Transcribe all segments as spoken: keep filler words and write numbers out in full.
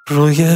روی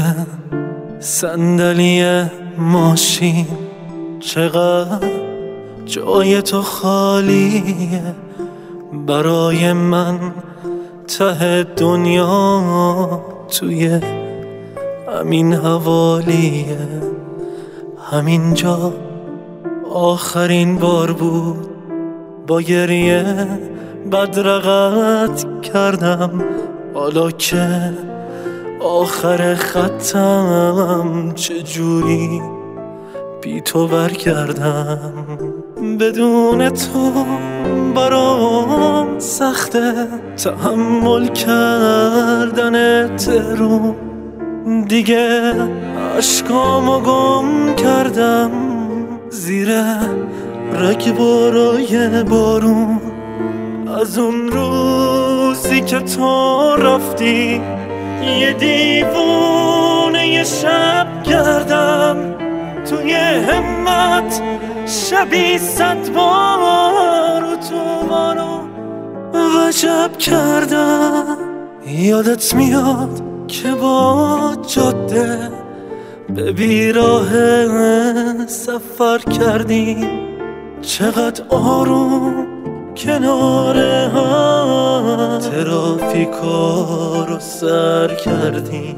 صندلی ماشین چقدر جای تو خالیه، برای من ته دنیا توی همین حوالیه. همینجا آخرین بار بود با گریه بدرقت کردم، حالا که آخر خطم چجوری بی تو برگردم. بدون تو برام سخته تحمل کردن ترو، دیگه عشقامو گم کردم زیر رگبارای بارون. از اون روزی که تو رفتی یه دیوونه یه شب کردم، توی همت شبی صد بار و تو منو وجب کردم. یادت میاد که با جاده به بیراه سفر کردیم، چقدر آروم کنار هم ترافیکا رو سر کردیم.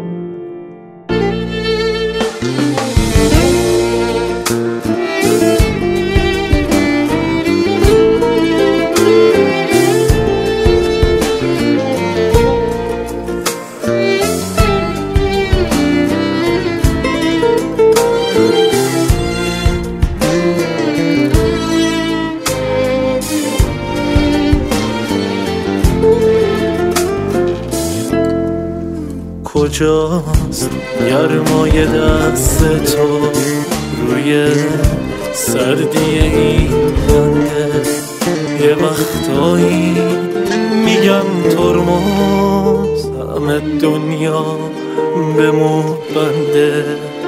کجاست گرمای دست تو روی سردی این بنده؟ یه وقتایی میگم ترمز همه دنیا به مو بنده.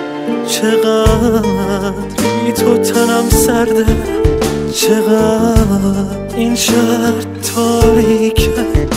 چقدر بی تو تنم سرده، چقدر این شهر تاریکه،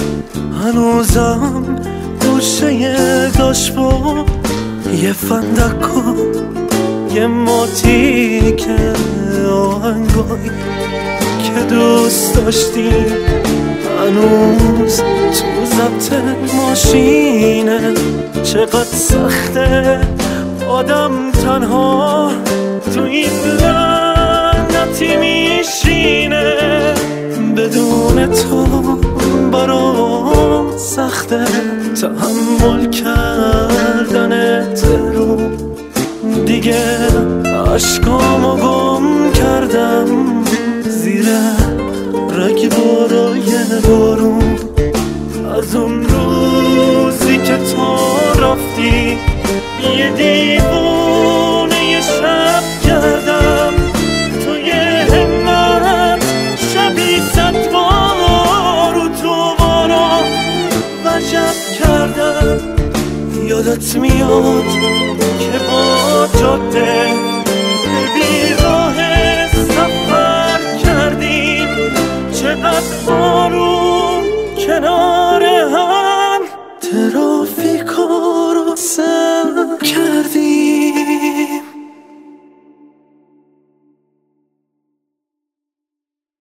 هنوزم گوشه داشبون یه فندک و یه ماتیکه آهنگایی که دوست داشتیم هنوز تو ضبط ماشینه. چقدر سخته آدم تنها تو این لعنتی میشینه. بدون تو برام سخته تحمل کردن ترو، دیگه عشقامو گم کردم زیر رگبارای بارون. از اون روزی که تو رفتی یه دیوونه یه شب کردم، توی همت شبی صد بار و تو بارا وجب کردم. یادت میاد که با جاده به بیراه سفر کردیم، چقدر آروم کنار هم ترافیکا رو سر کردیم.